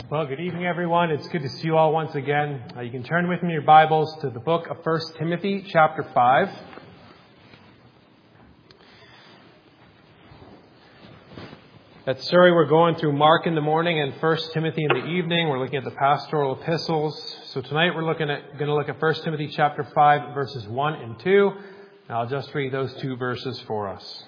Well, good evening, everyone. It's good to see you all once again. You can turn with me in your Bibles to the book of 1 Timothy, chapter 5. At Surrey, we're going through Mark in the morning and 1 Timothy in the evening. We're looking at the pastoral epistles. So tonight we're going to look at 1 Timothy chapter 5, verses 1 and 2. And I'll just read those two verses for us.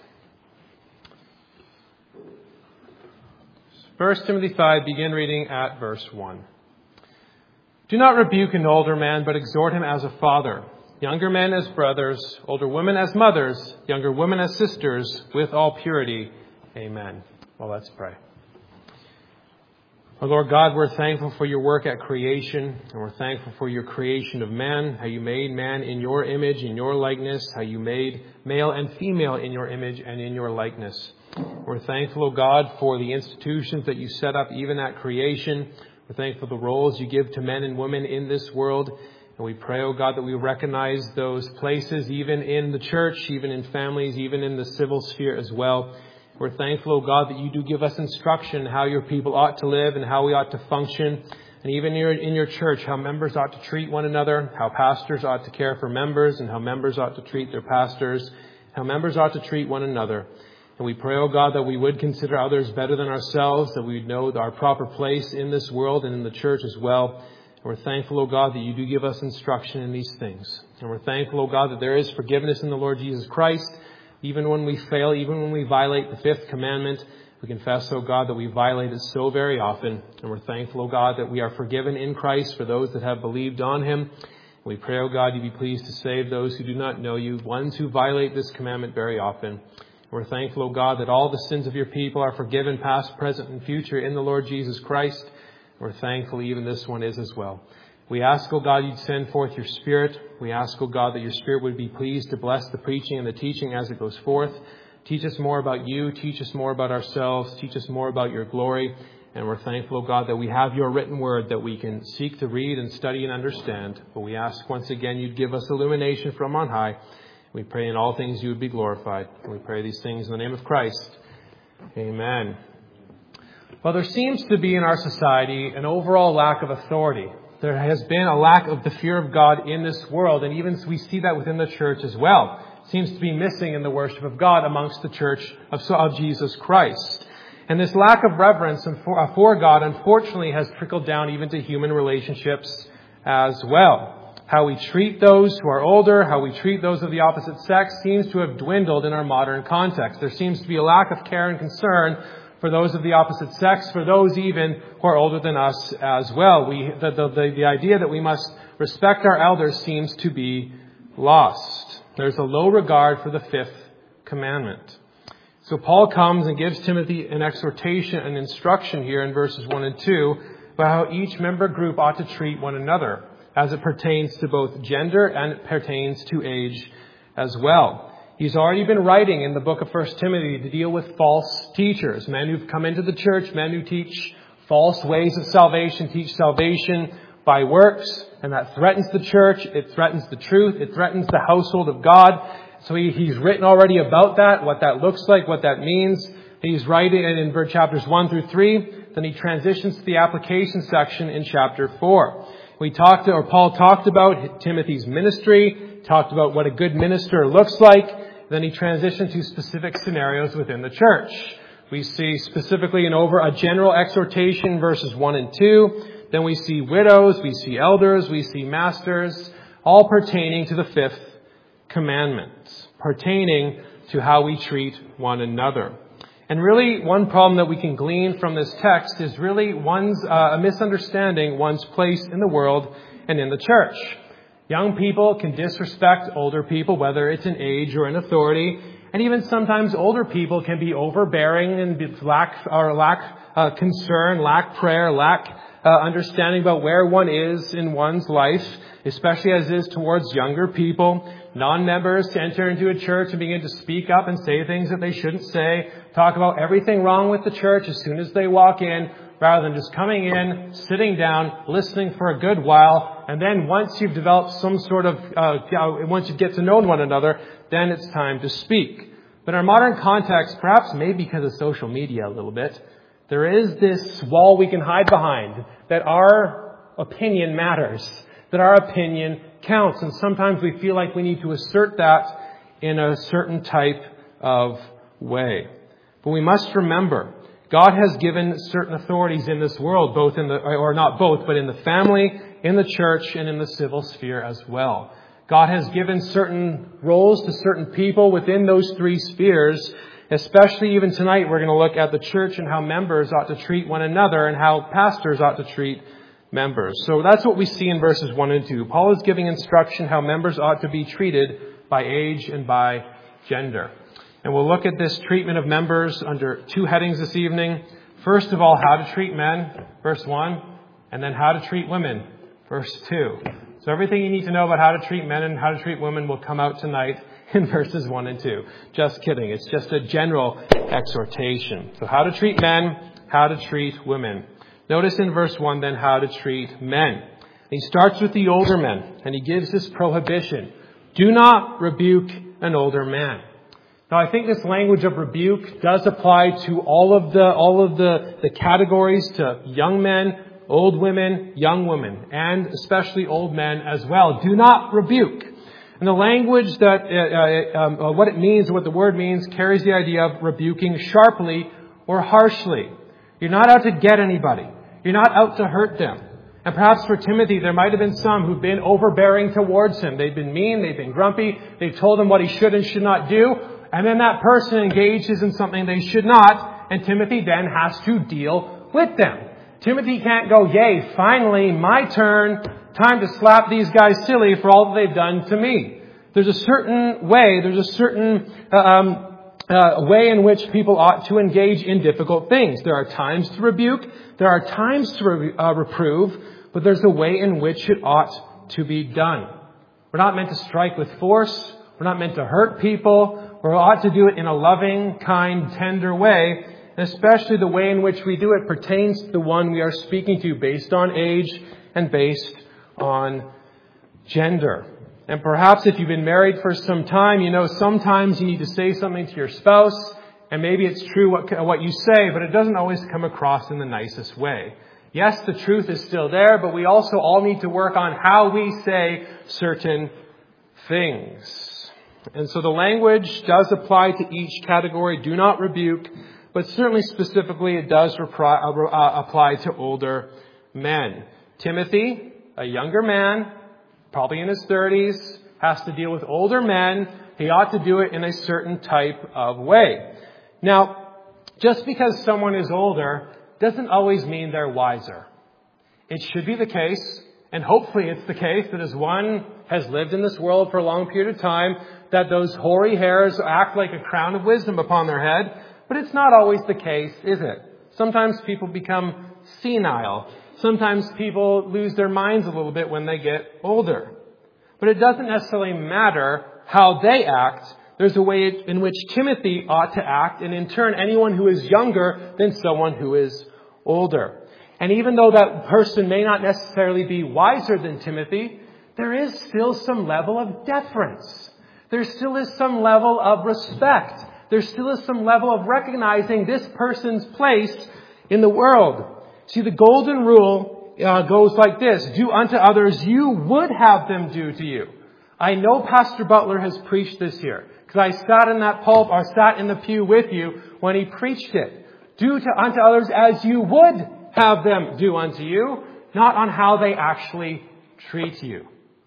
1 Timothy 5, begin reading at verse 1. Do not rebuke an older man, but exhort him as a father, younger men as brothers, older women as mothers, younger women as sisters, with all purity. Amen. Well, let's pray. Our Lord God, we're thankful for your work at creation, and we're thankful for your creation of man, how you made man in your image, in your likeness, how you made male and female in your image and in your likeness. We're thankful, O God, for the institutions that you set up even at creation. We're thankful for the roles you give to men and women in this world. And we pray, O God, that we recognize those places even in the church, even in families, even in the civil sphere as well. We're thankful, O God, that you do give us instruction how your people ought to live and how we ought to function. And even in your church, how members ought to treat one another, how pastors ought to care for members, and how members ought to treat their pastors, how members ought to treat one another. And we pray, O God, that we would consider others better than ourselves, that we would know our proper place in this world and in the church as well. And we're thankful, O God, that you do give us instruction in these things. And we're thankful, O God, that there is forgiveness in the Lord Jesus Christ. Even when we fail, even when we violate the fifth commandment, we confess, O God, that we violate it so very often. And we're thankful, O God, that we are forgiven in Christ for those that have believed on him. We pray, O God, you be pleased to save those who do not know you, ones who violate this commandment very often. We're thankful, O God, that all the sins of your people are forgiven, past, present, and future in the Lord Jesus Christ. We're thankful even this one is as well. We ask, O God, you'd send forth your Spirit. We ask, O God, that your Spirit would be pleased to bless the preaching and the teaching as it goes forth. Teach us more about you. Teach us more about ourselves. Teach us more about your glory. And we're thankful, O God, that we have your written word that we can seek to read and study and understand. But we ask once again you'd give us illumination from on high. We pray in all things you would be glorified. And we pray these things in the name of Christ. Amen. Well, there seems to be in our society an overall lack of authority. There has been a lack of the fear of God in this world. And even we see that within the church as well. It seems to be missing in the worship of God amongst the church of Jesus Christ. And this lack of reverence for God, unfortunately, has trickled down even to human relationships as well. How we treat those who are older, how we treat those of the opposite sex seems to have dwindled in our modern context. There seems to be a lack of care and concern for those of the opposite sex, for those even who are older than us as well. The idea that we must respect our elders seems to be lost. There's a low regard for the fifth commandment. So Paul comes and gives Timothy an exhortation, an instruction here in verses 1 and 2 about how each member group ought to treat one another, as it pertains to both gender and it pertains to age as well. He's already been writing in the book of 1 Timothy to deal with false teachers, men who've come into the church, men who teach false ways of salvation, teach salvation by works, and that threatens the church, it threatens the truth, it threatens the household of God. So he's written already about that, what that looks like, what that means. He's writing in chapters 1 through 3. Then he transitions to the application section in chapter 4. Paul talked about Timothy's ministry, talked about what a good minister looks like. Then he transitioned to specific scenarios within the church. We see specifically a general exhortation, verses 1 and 2. Then we see widows, we see elders, we see masters, all pertaining to the fifth commandment, pertaining to how we treat one another. And really, one problem that we can glean from this text is really a misunderstanding one's place in the world and in the church. Young people can disrespect older people, whether it's in age or in authority. And even sometimes older people can be overbearing and lack concern, lack prayer, lack understanding about where one is in one's life, especially as it is towards younger people. Non-members to enter into a church and begin to speak up and say things that they shouldn't say, talk about everything wrong with the church as soon as they walk in, rather than just coming in, sitting down, listening for a good while, and then once you've developed some sort of, once you get to know one another, then it's time to speak. But in our modern context, perhaps maybe because of social media a little bit, There is this wall we can hide behind, that our opinion matters, that our opinion counts. And sometimes we feel like we need to assert that in a certain type of way. But we must remember, God has given certain authorities in this world, both in the, or not both, but in the family, in the church, and in the civil sphere as well. God has given certain roles to certain people within those three spheres. Especially even tonight, we're going to look at the church and how members ought to treat one another and how pastors ought to treat members. So that's what we see in verses 1 and 2. Paul is giving instruction how members ought to be treated by age and by gender. And we'll look at this treatment of members under two headings this evening. First of all, how to treat men, verse 1, and then how to treat women, verse 2. So everything you need to know about how to treat men and how to treat women will come out tonight in verses 1 and 2. Just kidding. It's just a general exhortation. So how to treat men, how to treat women. Notice in verse 1 then how to treat men. He starts with the older men and he gives this prohibition. Do not rebuke an older man. Now I think this language of rebuke does apply to all of the categories, to young men, old women, young women, and especially old men as well. Do not rebuke. And the language that, what it means, what the word means, carries the idea of rebuking sharply or harshly. You're not out to get anybody. You're not out to hurt them. And perhaps for Timothy, there might have been some who've been overbearing towards him. They've been mean, they've been grumpy, they've told him what he should and should not do. And then that person engages in something they should not, and Timothy then has to deal with them. Timothy can't go, yay, finally, my turn. Time to slap these guys silly for all that they've done to me. There's a certain way, way in which people ought to engage in difficult things. There are times to rebuke, there are times to reprove, but there's a way in which it ought to be done. We're not meant to strike with force. We're not meant to hurt people. We ought to do it in a loving, kind, tender way. And especially the way in which we do it pertains to the one we are speaking to based on age and based on gender. And perhaps if you've been married for some time, you know sometimes you need to say something to your spouse, and maybe it's true what you say, but it doesn't always come across in the nicest way. Yes, the truth is still there, but we also all need to work on how we say certain things. And so the language does apply to each category. Do not rebuke, but certainly specifically it does apply to older men. Timothy, a younger man, probably in his 30s, has to deal with older men. He ought to do it in a certain type of way. Now, just because someone is older doesn't always mean they're wiser. It should be the case, and hopefully it's the case, that as one has lived in this world for a long period of time, that those hoary hairs act like a crown of wisdom upon their head. But it's not always the case, is it? Sometimes people become senile. Sometimes people lose their minds a little bit when they get older. But it doesn't necessarily matter how they act. There's a way in which Timothy ought to act, and in turn anyone who is younger than someone who is older. And even though that person may not necessarily be wiser than Timothy, there is still some level of deference. There still is some level of respect. There still is some level of recognizing this person's place in the world. See, the golden rule goes like this. Do unto others you would have them do to you. I know Pastor Butler has preached this here, because I sat in that pulpit or sat in the pew with you when he preached it. Do unto others as you would have them do unto you, not on how they actually treat you.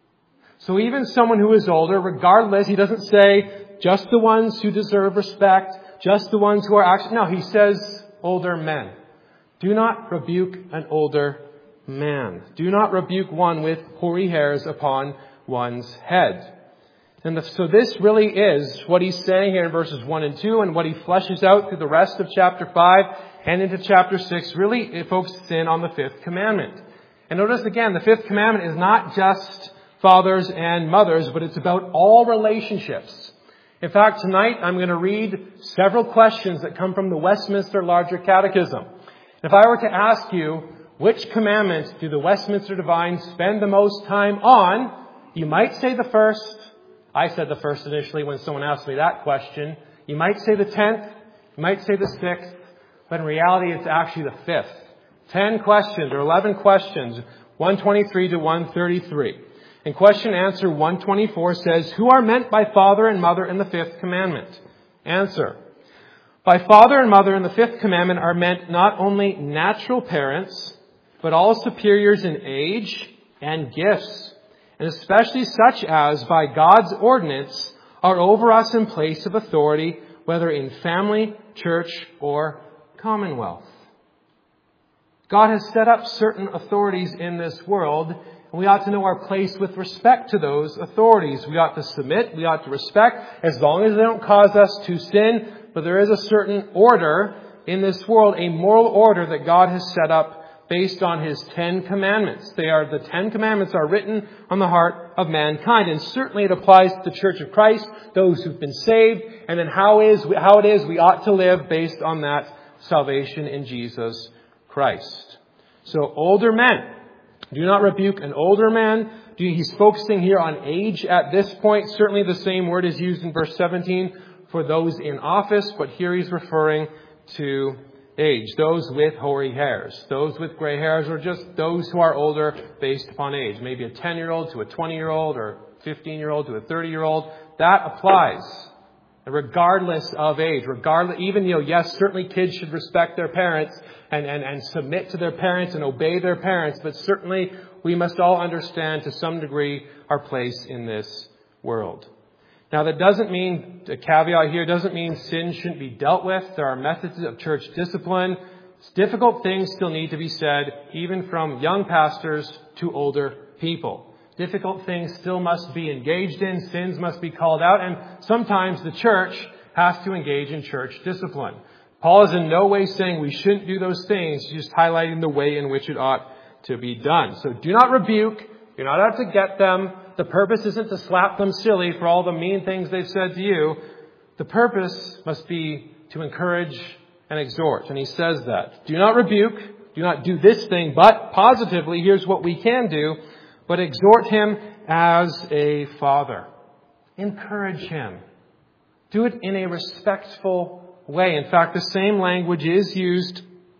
So even someone who is older, regardless, he doesn't say just the ones who deserve respect, just the ones who are actually, no, he says older men. Do not rebuke an older man. Do not rebuke one with hoary hairs upon one's head. And so this really is what he's saying here in verses 1 and 2, and what he fleshes out through the rest of chapter 5 and into chapter 6. Really, it focuses in on the fifth commandment. And notice again, the fifth commandment is not just fathers and mothers, but it's about all relationships. In fact, tonight I'm going to read several questions that come from the Westminster Larger Catechism. If I were to ask you, which commandment do the Westminster Divines spend the most time on? You might say the first. I said the first initially when someone asked me that question. You might say the 10th. You might say the 6th. but in reality it's actually the 5th. 10 questions or 11 questions, 123 to 133. And question answer 124 says, who are meant by father and mother in the 5th commandment? Answer. By father and mother in the 5th commandment are meant not only natural parents, but all superiors in age and gifts, and especially such as by God's ordinance are over us in place of authority, whether in family, church, or commonwealth. God has set up certain authorities in this world, and we ought to know our place with respect to those authorities. We ought to submit, we ought to respect, as long as they don't cause us to sin. But there is a certain order in this world, a moral order that God has set up based on His 10 commandments. The 10 commandments are written on the heart of mankind, and certainly it applies to the Church of Christ, those who've been saved, and then how it is we ought to live based on that salvation in Jesus Christ. So older men, do not rebuke an older man. He's focusing here on age at this point. Certainly the same word is used in verse 17 for those in office, but here he's referring to age. Those with hoary hairs, those with gray hairs, or just those who are older based upon age. Maybe a 10-year-old to a 20-year-old or 15-year-old to a 30-year-old. That applies regardless of age. Yes, certainly kids should respect their parents and submit to their parents and obey their parents, but certainly we must all understand to some degree our place in this world. Now that doesn't mean, a caveat here, doesn't mean sin shouldn't be dealt with. There are methods of church discipline. Difficult things still need to be said, even from young pastors to older people. Difficult things still must be engaged in. Sins must be called out. And sometimes the church has to engage in church discipline. Paul is in no way saying we shouldn't do those things. He's just highlighting the way in which it ought to be done. So do not rebuke. You're not out to get them. The purpose isn't to slap them silly for all the mean things they've said to you. The purpose must be to encourage and exhort. And he says that. Do not rebuke. Do not do this thing. But positively, here's what we can do. But exhort him as a father. Encourage him. Do it in a respectful way. In fact, the same language is used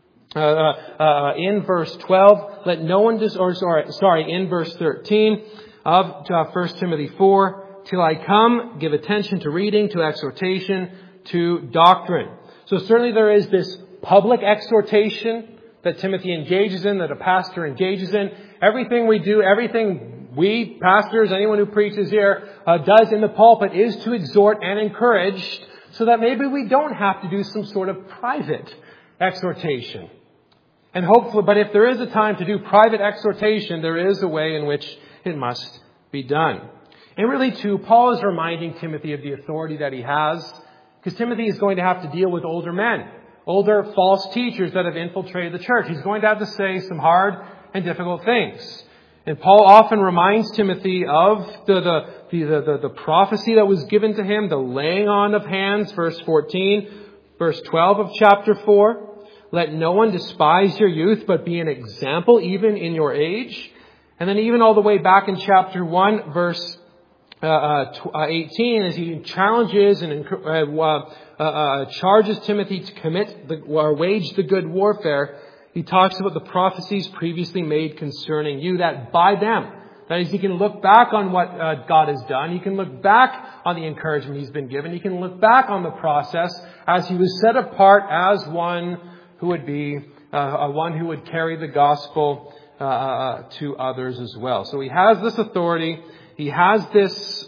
in verse 12. Let no one in verse 13 of 1 Timothy 4. Till I come, give attention to reading, to exhortation, to doctrine. So certainly there is this public exhortation that Timothy engages in, that a pastor engages in. Everything we do, everything we, pastors, anyone who preaches here, does in the pulpit is to exhort and encourage, so that maybe we don't have to do some sort of private exhortation. And hopefully, but if there is a time to do private exhortation, there is a way in which it must be done. And really too, Paul is reminding Timothy of the authority that he has, because Timothy is going to have to deal with older men, older false teachers that have infiltrated the church. He's going to have to say some hard and difficult things. And Paul often reminds Timothy of the prophecy that was given to him, the laying on of hands, verse 14, verse 12 of chapter 4. Let no one despise your youth, but be an example even in your age. And then even all the way back in chapter 1, verse 18, as he challenges and charges Timothy to wage the good warfare, he talks about the prophecies previously made concerning you, that by them, that is, he can look back on what God has done. He can look back on the encouragement he's been given. He can look back on the process as he was set apart as one who would be one who would carry the gospel to others as well. So he has this authority. He has this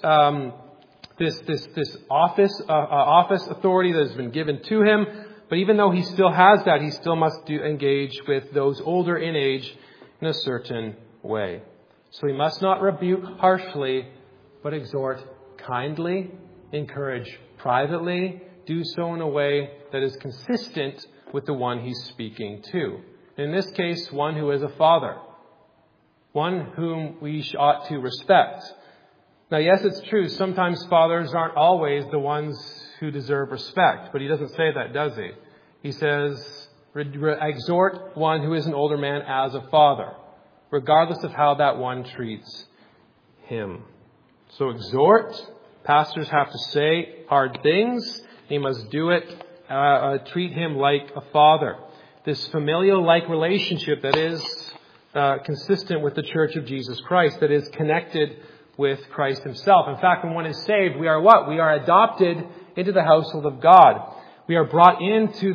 office authority that has been given to him. But even though he still has that, he still must engage with those older in age in a certain way. So he must not rebuke harshly, but exhort kindly, encourage privately, do so in a way that is consistent with the one he's speaking to. In this case, one who is a father, one whom we ought to respect. Now, yes, it's true, sometimes fathers aren't always the ones who deserve respect, but he doesn't say that, does he? He says, exhort one who is an older man as a father, regardless of how that one treats him. So exhort. Pastors have to say hard things. He must do it treat him like a father. This familial-like relationship that is consistent with the Church of Jesus Christ, that is connected with Christ himself. In fact, when one is saved, we are what? We are adopted into the household of God. We are brought into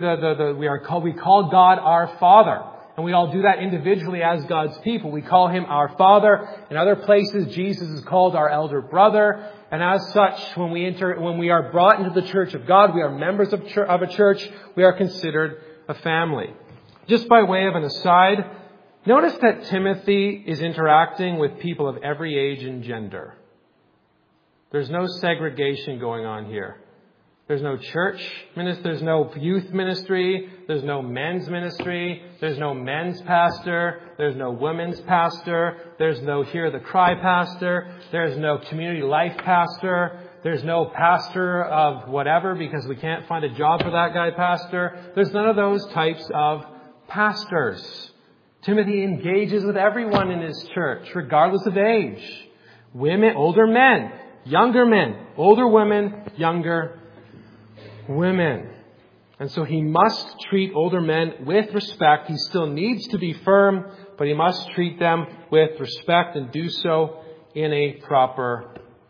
we call God our Father. And we all do that individually as God's people. We call him our Father. In other places, Jesus is called our elder brother. And as such, when we are brought into the church of God, we are members of a church. We are considered a family. Just by way of an aside, notice that Timothy is interacting with people of every age and gender. There's no segregation going on here. There's no church ministry, there's no youth ministry, there's no men's ministry, there's no men's pastor, there's no women's pastor, there's no Hear the Cry pastor, there's no community life pastor, there's no pastor of whatever because we can't find a job for that guy pastor. There's none of those types of pastors. Timothy engages with everyone in his church, regardless of age. Women, older men, younger men, older women, younger women. And so he must treat older men with respect. He still needs to be firm, but he must treat them with respect and do so in a proper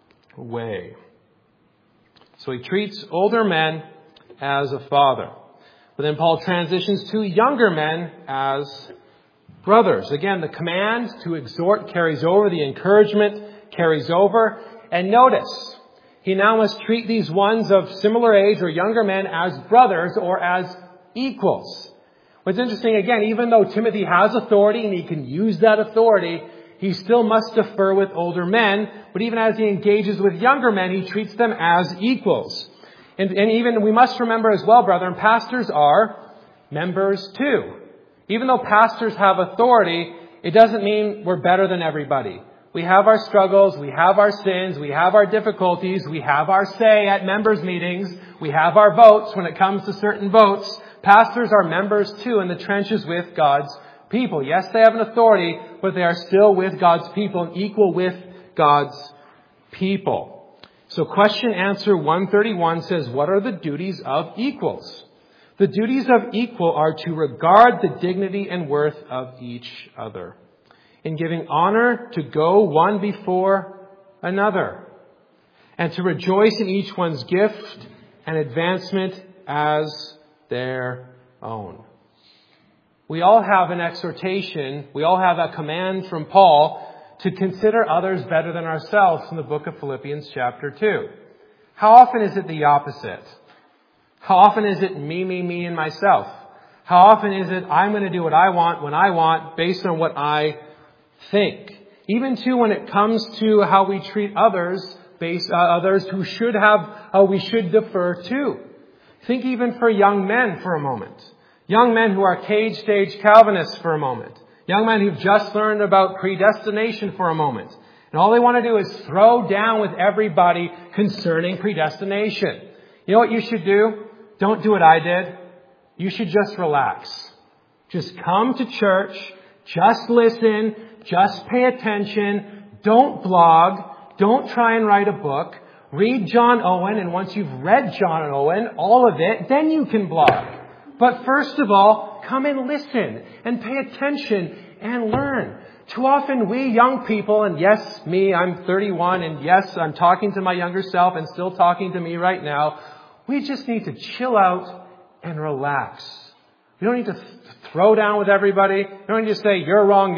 way. So he treats older men as a father. But then Paul transitions to younger men as brothers. Again, the command to exhort carries over. The encouragement carries over. And notice, he now must treat these ones of similar age or younger men as brothers or as equals. What's interesting, again, even though Timothy has authority and he can use that authority, he still must defer with older men. But even as he engages with younger men, he treats them as equals. And even we must remember as well, brethren, pastors are members too. Even though pastors have authority, it doesn't mean we're better than everybody. We have our struggles, we have our sins, we have our difficulties, we have our say at members' meetings, we have our votes when it comes to certain votes. Pastors are members too in the trenches with God's people. Yes, they have an authority, but they are still with God's people and equal with God's people. So question answer 131 says, what are the duties of equals? The duties of equal are to regard the dignity and worth of each other, in giving honor to go one before another, and to rejoice in each one's gift and advancement as their own. We all have an exhortation, we all have a command from Paul to consider others better than ourselves in the book of Philippians chapter 2. How often is it the opposite? How often is it me, and myself? How often is it I'm going to do what I want when I want based on what I think? Even too when it comes to how we treat others, others who should have, we should defer to. Think even for young men for a moment. Young men who are cage-stage Calvinists for a moment. Young men who've just learned about predestination for a moment. And all they want to do is throw down with everybody concerning predestination. You know what you should do? Don't do what I did. You should just relax. Just come to church. Just listen. Just pay attention. Don't blog. Don't try and write a book. Read John Owen. And once you've read John Owen, all of it, then you can blog. But first of all, come and listen and pay attention and learn. Too often we young people, and yes, me, I'm 31, and yes, I'm talking to my younger self and still talking to me right now. We just need to chill out and relax. We don't need to throw down with everybody. We don't need to say, you're wrong.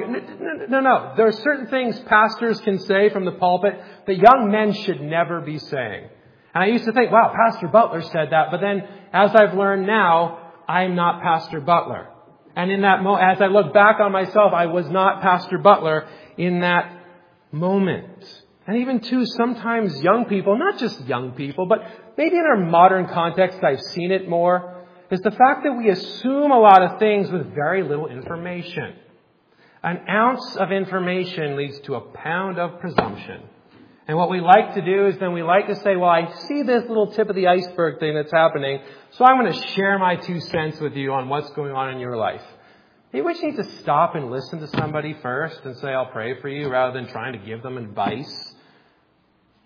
No. There are certain things pastors can say from the pulpit that young men should never be saying. And I used to think, wow, Pastor Butler said that. But then, as I've learned now, I'm not Pastor Butler. And in that as I look back on myself, I was not Pastor Butler in that moment. And even too, sometimes young people, not just young people, but maybe in our modern context, I've seen it more, is the fact that we assume a lot of things with very little information. An ounce of information leads to a pound of presumption. And what we like to do is then we like to say, well, I see this little tip of the iceberg thing that's happening, so I'm going to share my 2 cents with you on what's going on in your life. Maybe we just need to stop and listen to somebody first and say, I'll pray for you, rather than trying to give them advice.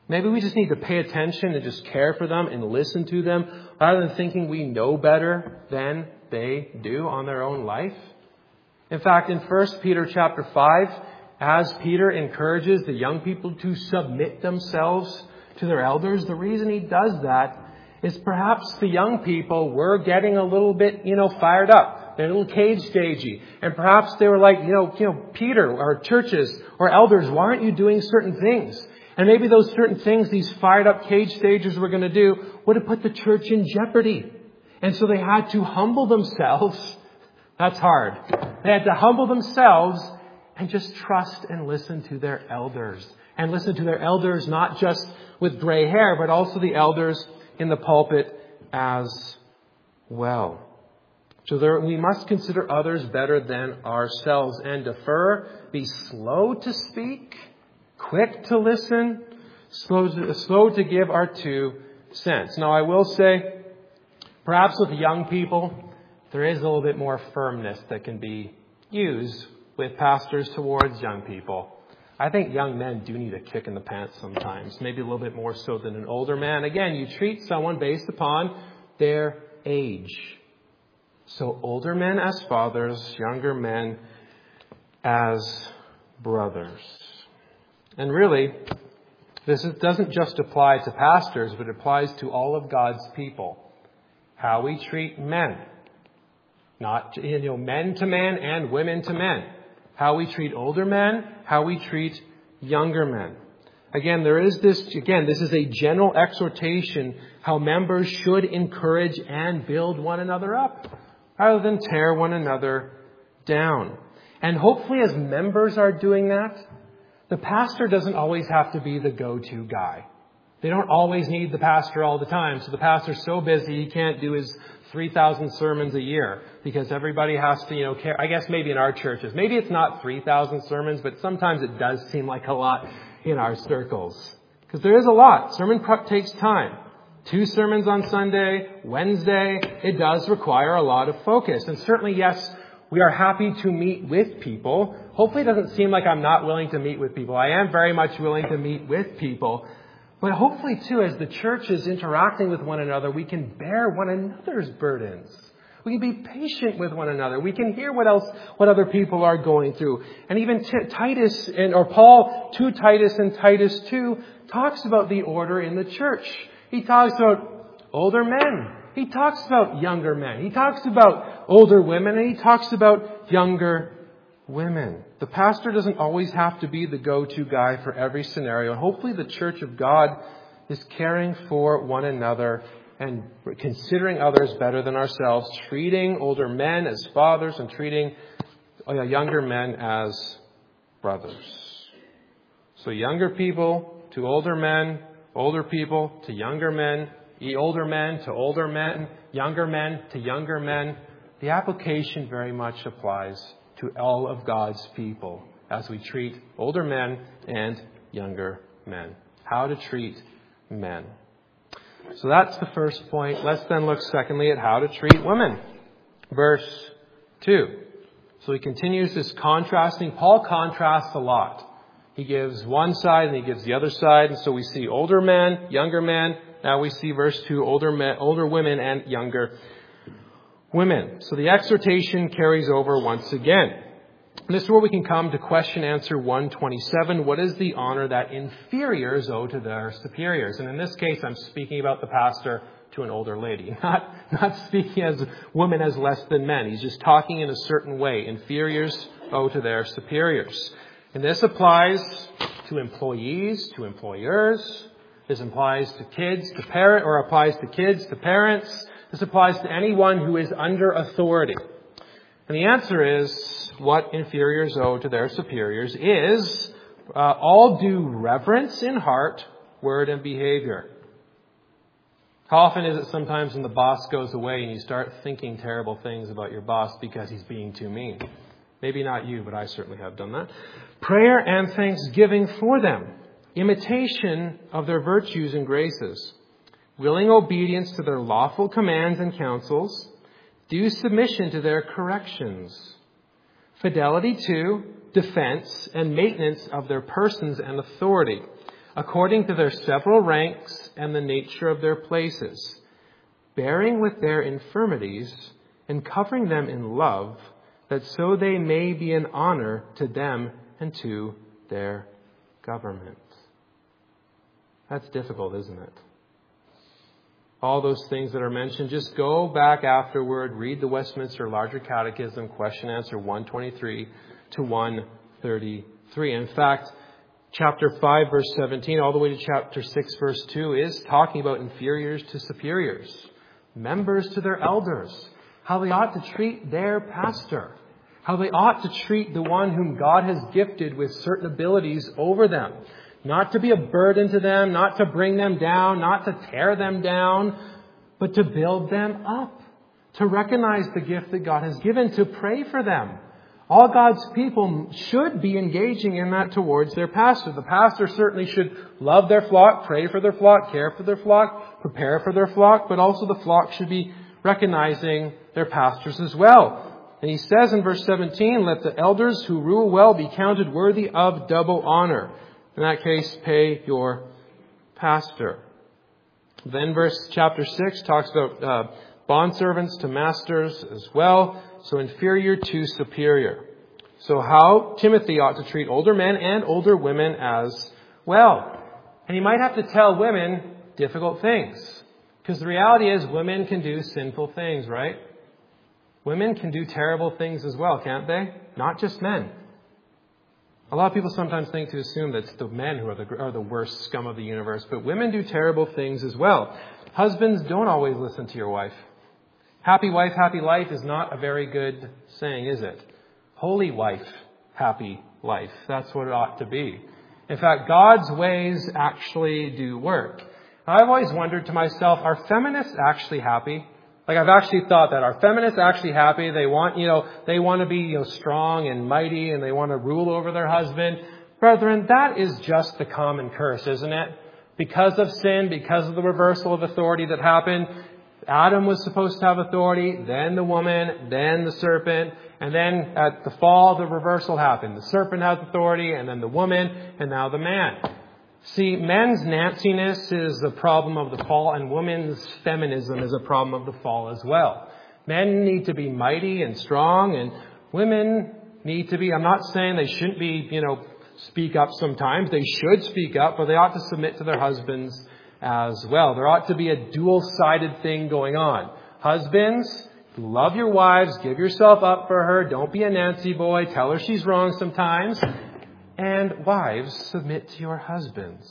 Maybe we just need to pay attention and just care for them and listen to them rather than thinking we know better than they do on their own life. In fact, in 1 Peter chapter 5, as Peter encourages the young people to submit themselves to their elders, the reason he does that is perhaps the young people were getting a little bit, fired up. They're a little cage-stagey. And perhaps they were like, Peter, or churches, or elders, why aren't you doing certain things? And maybe those certain things these fired up cage stagers were going to do would have put the church in jeopardy. And so they had to humble themselves. That's hard. They had to humble themselves and just trust and listen to their elders. And listen to their elders not just with gray hair, but also the elders in the pulpit as well. So we must consider others better than ourselves and defer, be slow to speak, quick to listen, slow to give our 2 cents. Now, I will say, perhaps with young people, there is a little bit more firmness that can be used with pastors towards young people. I think young men do need a kick in the pants sometimes, maybe a little bit more so than an older man. Again, you treat someone based upon their age. So older men as fathers, younger men as brothers. And really, this doesn't just apply to pastors, but it applies to all of God's people. How we treat men. Not, men to men and women to men. How we treat older men, how we treat younger men. Again, this is a general exhortation how members should encourage and build one another up rather than tear one another down. And hopefully as members are doing that, the pastor doesn't always have to be the go-to guy. They don't always need the pastor all the time. So the pastor's so busy he can't do his 3,000 sermons a year because everybody has to, care. I guess maybe in our churches, maybe it's not 3,000 sermons, but sometimes it does seem like a lot in our circles. Because there is a lot. Sermon prep takes time. 2 sermons on Sunday, Wednesday, it does require a lot of focus. And certainly, yes, we are happy to meet with people. Hopefully it doesn't seem like I'm not willing to meet with people. I am very much willing to meet with people. But hopefully, too, as the church is interacting with one another, we can bear one another's burdens. We can be patient with one another. We can hear what other people are going through. And even Paul to Titus in Titus 2 talks about the order in the church. He talks about older men. He talks about younger men. He talks about older women, and he talks about younger women. The pastor doesn't always have to be the go-to guy for every scenario. And hopefully the church of God is caring for one another and considering others better than ourselves, treating older men as fathers and treating younger men as brothers. So younger people to older men, older people to younger men, older men to older men, younger men to younger men. The application very much applies to all of God's people as we treat older men and younger men. How to treat men. So that's the first point. Let's then look secondly at how to treat women. Verse 2. So he continues this contrasting. Paul contrasts a lot. He gives one side and he gives the other side. And so we see older men, younger men. Now we see verse 2, older women and younger women. So the exhortation carries over once again. And this is where we can come to question answer 127. What is the honor that inferiors owe to their superiors? And in this case, I'm speaking about the pastor to an older lady, not speaking as women as less than men. He's just talking in a certain way. Inferiors owe to their superiors. And this applies to employees, to employers. This applies to kids, to parent, or applies to kids, to parents. This applies to anyone who is under authority. And the answer is, what inferiors owe to their superiors is all due reverence in heart, word, and behavior. How often is it sometimes when the boss goes away and you start thinking terrible things about your boss because he's being too mean? Maybe not you, but I certainly have done that. Prayer and thanksgiving for them. Imitation of their virtues and graces. Willing obedience to their lawful commands and counsels. Due submission to their corrections. Fidelity to, defense, and maintenance of their persons and authority. according to their several ranks and the nature of their places, bearing with their infirmities and covering them in love, that so they may be an honor to them and to their government. That's difficult, isn't it? All those things that are mentioned, just go back afterward, read the Westminster Larger Catechism, question answer 123 to 133. In fact, chapter 5, verse 17, all the way to chapter 6, verse 2, is talking about inferiors to superiors, members to their elders, how they ought to treat their pastor, how they ought to treat the one whom God has gifted with certain abilities over them. Not to be a burden to them, not to bring them down, not to tear them down, but to build them up, to recognize the gift that God has given, to pray for them. All God's people should be engaging in that towards their pastor. The pastor certainly should love their flock, pray for their flock, care for their flock, prepare for their flock, but also the flock should be recognizing their pastors as well. And he says in verse 17, let the elders who rule well be counted worthy of double honor. In that case, pay your pastor. Then chapter 6 talks about bondservants to masters as well. So inferior to superior. So how Timothy ought to treat older men and older women as well. And he might have to tell women difficult things. Because the reality is women can do sinful things, right? Women can do terrible things as well, can't they? Not just men. A lot of people sometimes think to assume that it's the men who are the worst scum of the universe, but women do terrible things as well. Husbands, don't always listen to your wife. Happy wife, happy life is not a very good saying, is it? Holy wife, happy life. That's what it ought to be. In fact, God's ways actually do work. I've always wondered to myself, are feminists actually happy? Like, I've actually thought that. Are feminists actually happy? They want to be, strong and mighty, and they want to rule over their husband. Brethren, that is just the common curse, isn't it? Because of sin, because of the reversal of authority that happened, Adam was supposed to have authority, then the woman, then the serpent, and then at the fall, the reversal happened. The serpent has authority, and then the woman, and now the man. See, men's Nanciness is a problem of the fall, and women's feminism is a problem of the fall as well. Men need to be mighty and strong, and women need to be, I'm not saying they shouldn't be, speak up sometimes. They should speak up, but they ought to submit to their husbands as well. There ought to be a dual-sided thing going on. Husbands, love your wives, give yourself up for her, don't be a Nancy boy, tell her she's wrong sometimes. And wives, submit to your husbands.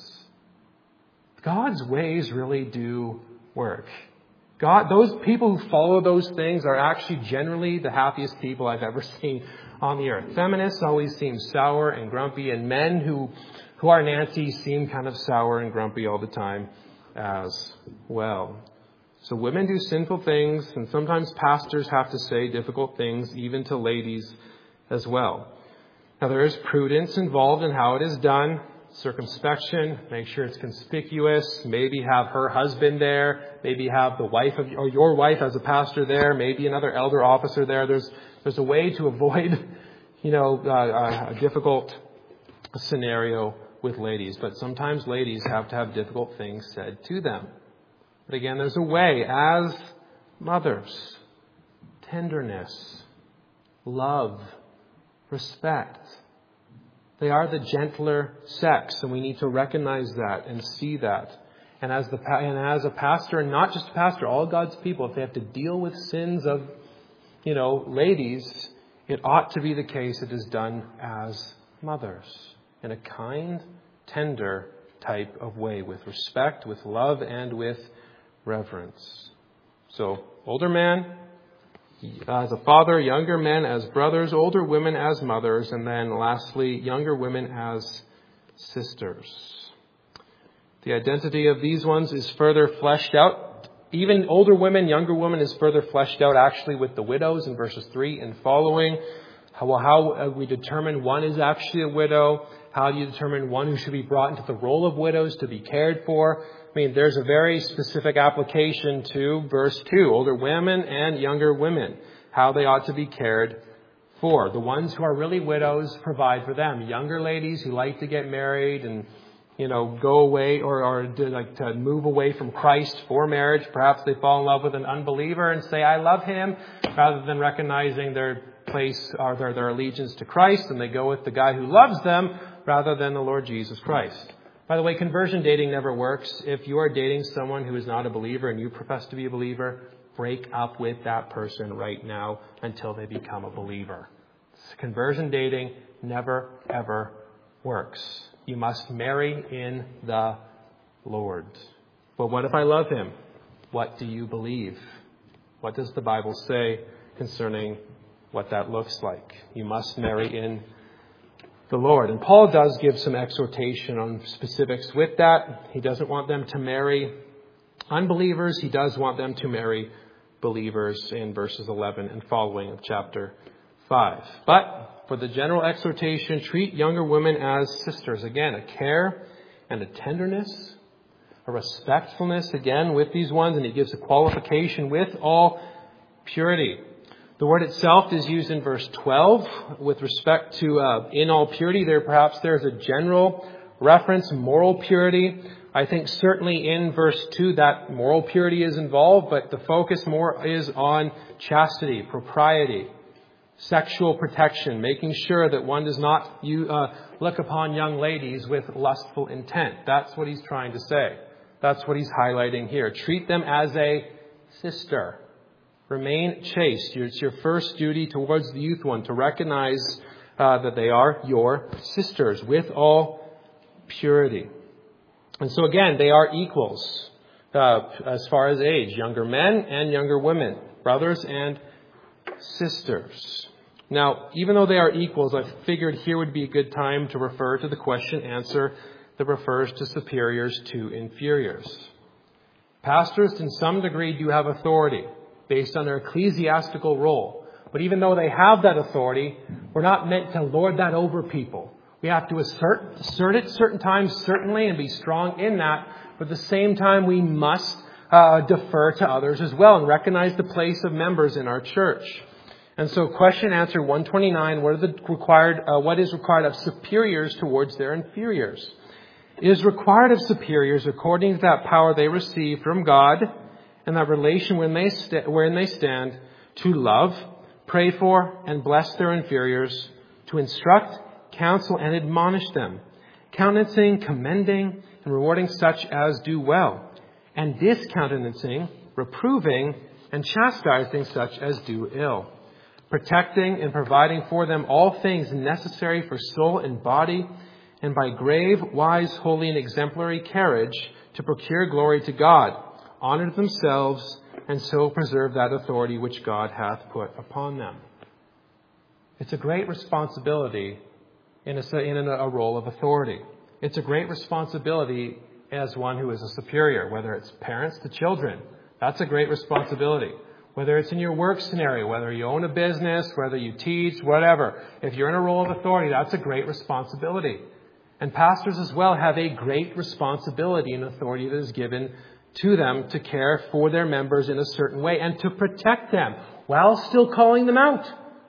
God's ways really do work. Those people who follow those things are actually generally the happiest people I've ever seen on the earth. Feminists always seem sour and grumpy, and men who are Nancy seem kind of sour and grumpy all the time as well. So women do sinful things, and sometimes pastors have to say difficult things even to ladies as well. Now, there is prudence involved in how it is done. Circumspection, make sure it's conspicuous. Maybe have her husband there. Maybe have the wife or your wife as a pastor there. Maybe another elder officer there. There's a way to avoid, a difficult scenario with ladies. But sometimes ladies have to have difficult things said to them. But again, there's a way as mothers. Tenderness, love, respect. They are the gentler sex, and we need to recognize that and see that. And as a pastor, and not just a pastor, all God's people, if they have to deal with sins of, ladies, it ought to be the case it is done as mothers in a kind, tender type of way, with respect, with love, and with reverence. So, older man as a father, younger men as brothers, older women as mothers, and then lastly, younger women as sisters. The identity of these ones is further fleshed out. Even older women, younger women is further fleshed out actually with the widows in verses 3 and following. How we determine one is actually a widow. How do you determine one who should be brought into the role of widows to be cared for? There's a very specific application to verse 2, older women and younger women, how they ought to be cared for. The ones who are really widows, provide for them. Younger ladies who like to get married and go away or to move away from Christ for marriage. Perhaps they fall in love with an unbeliever and say, I love him, rather than recognizing their place or their allegiance to Christ, and they go with the guy who loves them rather than the Lord Jesus Christ. By the way, conversion dating never works. If you are dating someone who is not a believer and you profess to be a believer, break up with that person right now until they become a believer. Conversion dating never, ever works. You must marry in the Lord. But what if I love him? What do you believe? What does the Bible say concerning what that looks like? You must marry in the Lord. And Paul does give some exhortation on specifics with that. He doesn't want them to marry unbelievers. He does want them to marry believers in verses 11 and following of chapter 5. But for the general exhortation, treat younger women as sisters. Again, a care and a tenderness, a respectfulness, again, with these ones. And he gives a qualification with all purity. The word itself is used in verse 12 with respect to in all purity. There's a general reference, moral purity. I think certainly in verse 2 that moral purity is involved, but the focus more is on chastity, propriety, sexual protection, making sure that one does not look upon young ladies with lustful intent. That's what he's trying to say. That's what he's highlighting here. Treat them as a sister. Remain chaste. It's your first duty towards the youth one to recognize that they are your sisters with all purity. And so again, they are equals as far as age. Younger men and younger women. Brothers and sisters. Now, even though they are equals, I figured here would be a good time to refer to the question answer that refers to superiors to inferiors. Pastors, in some degree, do have authority based on their ecclesiastical role. But even though they have that authority, we're not meant to lord that over people. We have to assert it certain times, certainly, and be strong in that. But at the same time, we must defer to others as well and recognize the place of members in our church. And so question answer 129, what is required of superiors towards their inferiors? It is required of superiors according to that power they receive from God and that relation wherein they stand, to love, pray for, and bless their inferiors, to instruct, counsel, and admonish them, countenancing, commending, and rewarding such as do well, and discountenancing, reproving, and chastising such as do ill, protecting and providing for them all things necessary for soul and body, and by grave, wise, holy, and exemplary carriage to procure glory to God, honor themselves, and so preserve that authority which God hath put upon them. It's a great responsibility in a role of authority. It's a great responsibility as one who is a superior, whether it's parents to children. That's a great responsibility. Whether it's in your work scenario, whether you own a business, whether you teach, whatever. If you're in a role of authority, that's a great responsibility. And pastors as well have a great responsibility and authority that is given to them to care for their members in a certain way and to protect them while still calling them out.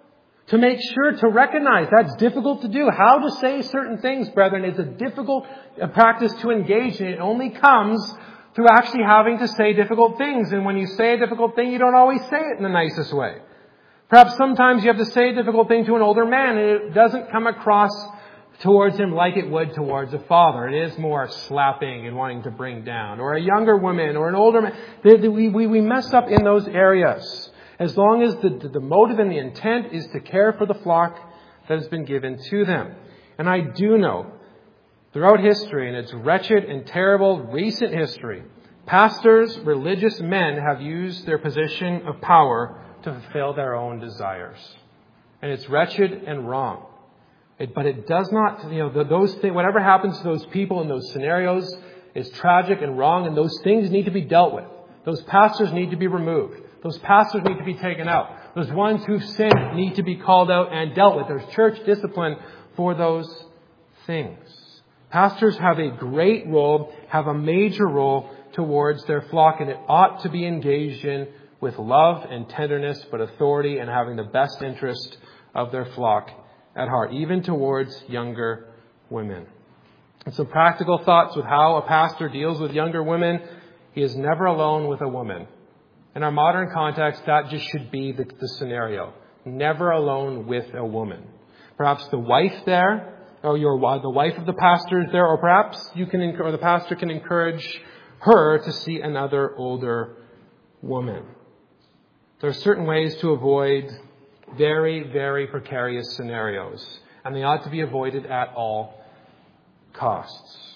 To make sure to recognize that's difficult to do. How to say certain things, brethren, is a difficult practice to engage in. It only comes through actually having to say difficult things. And when you say a difficult thing, you don't always say it in the nicest way. Perhaps sometimes you have to say a difficult thing to an older man and it doesn't come across towards him like it would towards a father. It is more slapping and wanting to bring down. Or a younger woman or an older man. We mess up in those areas. As long as the motive and the intent is to care for the flock that has been given to them. And I do know, throughout history, and it's wretched and terrible recent history, pastors, religious men have used their position of power to fulfill their own desires. And it's wretched and wrong. But it does not, those things, whatever happens to those people in those scenarios is tragic and wrong, and those things need to be dealt with. Those pastors need to be removed. Those pastors need to be taken out. Those ones who've sinned need to be called out and dealt with. There's church discipline for those things. Pastors have a great role, have a major role towards their flock, and it ought to be engaged in with love and tenderness, but authority and having the best interest of their flock at heart, even towards younger women. And some practical thoughts with how a pastor deals with younger women. He is never alone with a woman. In our modern context, that just should be the scenario. Never alone with a woman. Perhaps the wife there, or the wife of the pastor is there, or perhaps the pastor can encourage her to see another older woman. There are certain ways to avoid very, very precarious scenarios, and they ought to be avoided at all costs.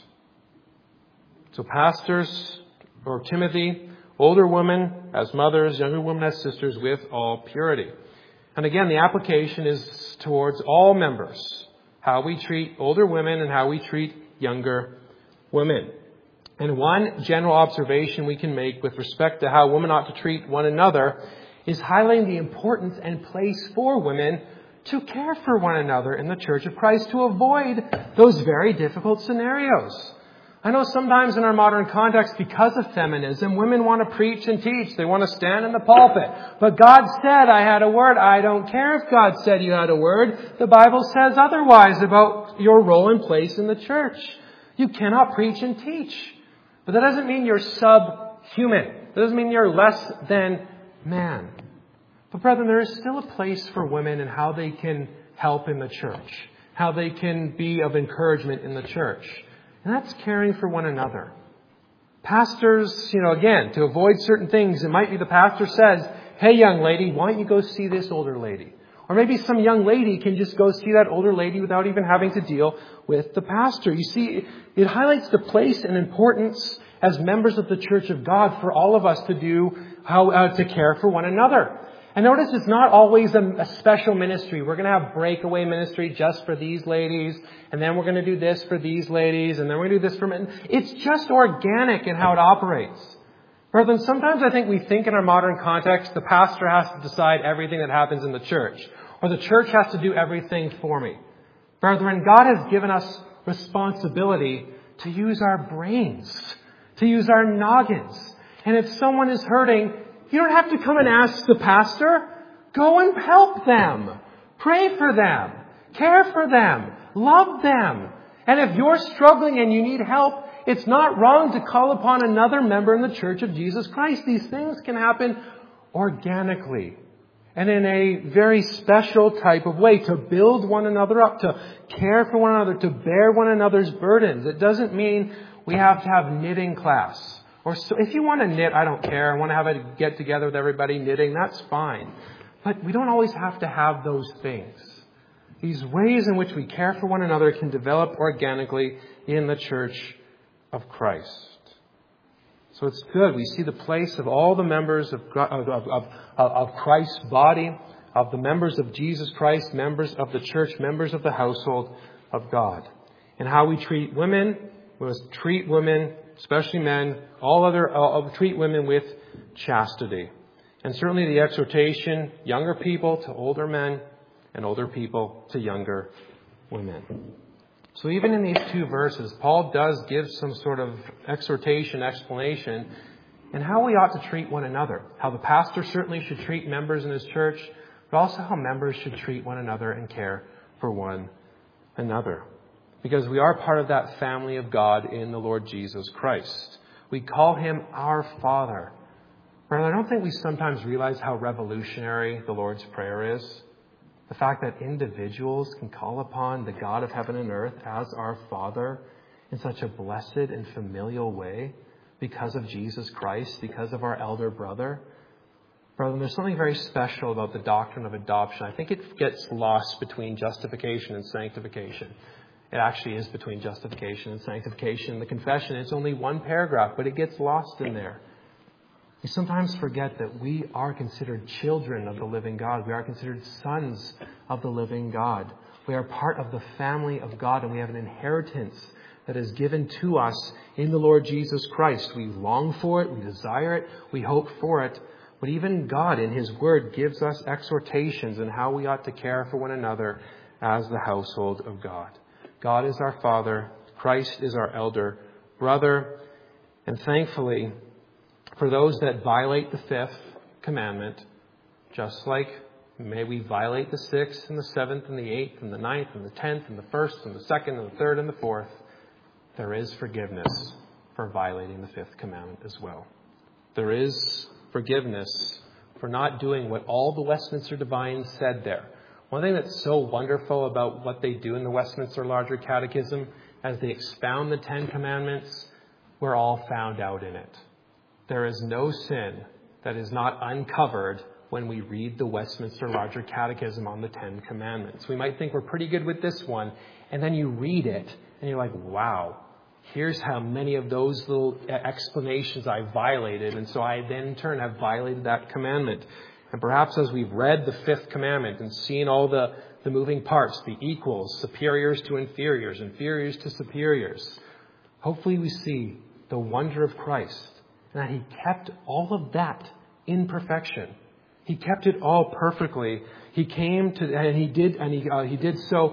So pastors, or Timothy, older women as mothers, younger women as sisters, with all purity. And again, the application is towards all members. How we treat older women and how we treat younger women. And one general observation we can make with respect to how women ought to treat one another is highlighting the importance and place for women to care for one another in the Church of Christ, to avoid those very difficult scenarios. I know sometimes in our modern context, because of feminism, women want to preach and teach. They want to stand in the pulpit. But God said I had a word. I don't care if God said you had a word. The Bible says otherwise about your role and place in the church. You cannot preach and teach. But that doesn't mean you're subhuman. That doesn't mean you're less than man. But brethren, there is still a place for women in how they can help in the church, how they can be of encouragement in the church. And that's caring for one another. Pastors, again, to avoid certain things, it might be the pastor says, hey, young lady, why don't you go see this older lady? Or maybe some young lady can just go see that older lady without even having to deal with the pastor. You see, it highlights the place and importance as members of the Church of God for all of us to do how to care for one another. And notice it's not always a special ministry. We're going to have breakaway ministry just for these ladies, and then we're going to do this for these ladies, and then we're going to do this for men. It's just organic in how it operates. Rather than sometimes I think we think in our modern context, the pastor has to decide everything that happens in the church, or the church has to do everything for me. Brethren, God has given us responsibility to use our brains, to use our noggins. And if someone is hurting, you don't have to come and ask the pastor. Go and help them. Pray for them. Care for them. Love them. And if you're struggling and you need help, it's not wrong to call upon another member in the Church of Jesus Christ. These things can happen organically and in a very special type of way, to build one another up, to care for one another, to bear one another's burdens. It doesn't mean we have to have knitting class. Or so, if you want to knit, I don't care. I want to have a get together with everybody knitting. That's fine. But we don't always have to have those things. These ways in which we care for one another can develop organically in the Church of Christ. So it's good. We see the place of all the members of Christ's body, of the members of Jesus Christ, members of the church, members of the household of God. And how we treat women. We must treat women, especially men, treat women with chastity. And certainly the exhortation, younger people to older men and older people to younger women. So even in these two verses, Paul does give some sort of exhortation, explanation, in how we ought to treat one another. How the pastor certainly should treat members in his church, but also how members should treat one another and care for one another. Because we are part of that family of God in the Lord Jesus Christ. We call him our Father. Brother, I don't think we sometimes realize how revolutionary the Lord's Prayer is. The fact that individuals can call upon the God of heaven and earth as our Father in such a blessed and familial way because of Jesus Christ, because of our elder brother. Brother, there's something very special about the doctrine of adoption. I think it gets lost between justification and sanctification. It actually is between justification and sanctification. The confession, it's only one paragraph, but it gets lost in there. We sometimes forget that we are considered children of the living God. We are considered sons of the living God. We are part of the family of God, and we have an inheritance that is given to us in the Lord Jesus Christ. We long for it, we desire it, we hope for it. But even God in his word gives us exhortations in how we ought to care for one another as the household of God. God is our Father. Christ is our elder brother. And thankfully, for those that violate the fifth commandment, just like may we violate the sixth and the seventh and the eighth and the ninth and the 10th and the first and the second and the third and the fourth, there is forgiveness for violating the fifth commandment as well. There is forgiveness for not doing what all the Westminster Divines said there. One thing that's so wonderful about what they do in the Westminster Larger Catechism, as they expound the Ten Commandments, we're all found out in it. There is no sin that is not uncovered when we read the Westminster Larger Catechism on the Ten Commandments. We might think we're pretty good with this one, and then you read it, and you're like, wow, here's how many of those little explanations I violated, and so I then in turn have violated that commandment. And perhaps as we've read the fifth commandment and seen all the moving parts, the equals, superiors to inferiors, inferiors to superiors, hopefully we see the wonder of Christ and that he kept all of that in perfection. He kept it all perfectly. He came to, and he did so.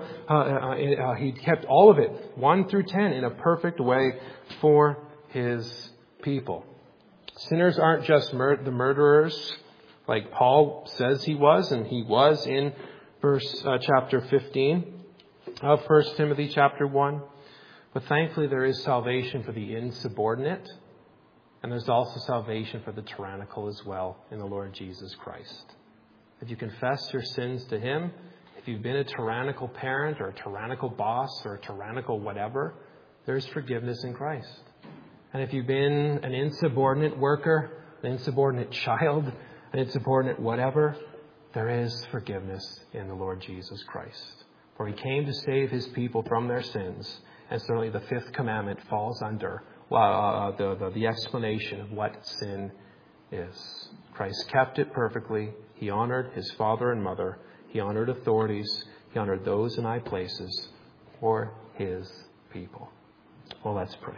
He kept all of it, 1 through 10, in a perfect way for his people. Sinners aren't just the murderers, like Paul says he was, and he was in chapter 15 of 1 Timothy chapter 1. But thankfully, there is salvation for the insubordinate. And there's also salvation for the tyrannical as well in the Lord Jesus Christ. If you confess your sins to him, if you've been a tyrannical parent or a tyrannical boss or a tyrannical whatever, there's forgiveness in Christ. And if you've been an insubordinate worker, an insubordinate child, an insubordinate whatever, there is forgiveness in the Lord Jesus Christ. For he came to save his people from their sins. And certainly the fifth commandment falls under the explanation of what sin is. Christ kept it perfectly. He honored his father and mother. He honored authorities. He honored those in high places for his people. Well, let's pray.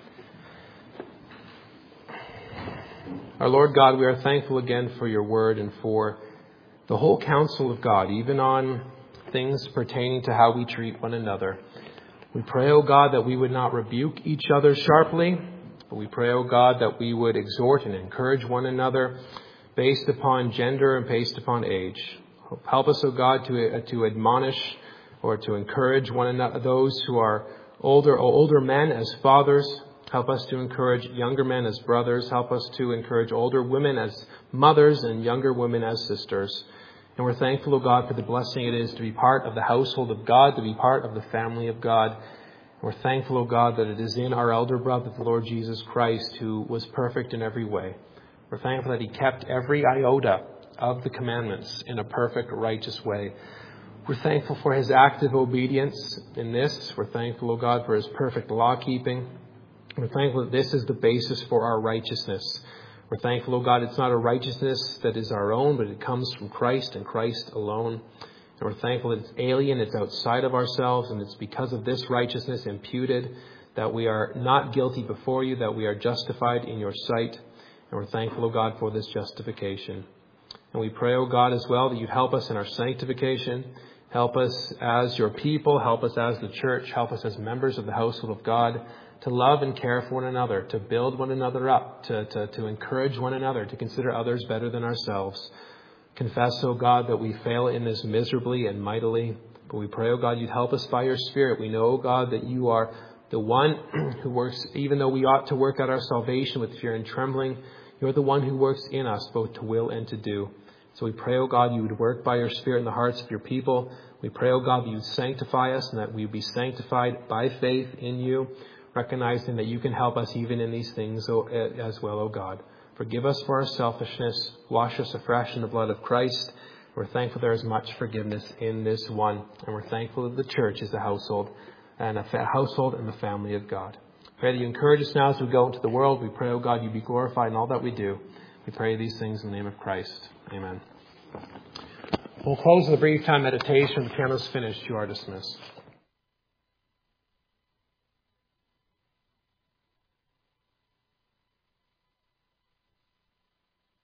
Our Lord God, we are thankful again for your word and for the whole counsel of God, even on things pertaining to how we treat one another. We pray, O God, that we would not rebuke each other sharply, but we pray, O God, that we would exhort and encourage one another based upon gender and based upon age. Help us, O God, to admonish or to encourage one another, those who are older men as fathers. Help us to encourage younger men as brothers. Help us to encourage older women as mothers and younger women as sisters. And we're thankful, O God, for the blessing it is to be part of the household of God, to be part of the family of God. And we're thankful, O God, that it is in our elder brother, the Lord Jesus Christ, who was perfect in every way. We're thankful that he kept every iota of the commandments in a perfect, righteous way. We're thankful for his active obedience in this. We're thankful, O God, for his perfect law keeping. We're thankful that this is the basis for our righteousness. We're thankful, O God, it's not a righteousness that is our own, but it comes from Christ and Christ alone. And we're thankful that it's alien, it's outside of ourselves, and it's because of this righteousness imputed that we are not guilty before you, that we are justified in your sight. And we're thankful, O God, for this justification. And we pray, O God, as well, that you'd help us in our sanctification. Help us as your people. Help us as the church. Help us as members of the household of God to love and care for one another, to build one another up, to encourage one another, to consider others better than ourselves. Confess, O God, that we fail in this miserably and mightily. But we pray, O God, you'd help us by your Spirit. We know, O God, that you are the one who works, even though we ought to work out our salvation with fear and trembling, you're the one who works in us both to will and to do. So we pray, O God, you would work by your Spirit in the hearts of your people. We pray, O God, that you would sanctify us and that we would be sanctified by faith in you, recognizing that you can help us even in these things as well, O God. Forgive us for our selfishness. Wash us afresh in the blood of Christ. We're thankful there is much forgiveness in this one. And we're thankful that the church is a household and the family of God. Pray that you encourage us now as we go into the world. We pray, O God, you be glorified in all that we do. We pray these things in the name of Christ. Amen. We'll close with a brief time meditation. The piano is finished. You are dismissed.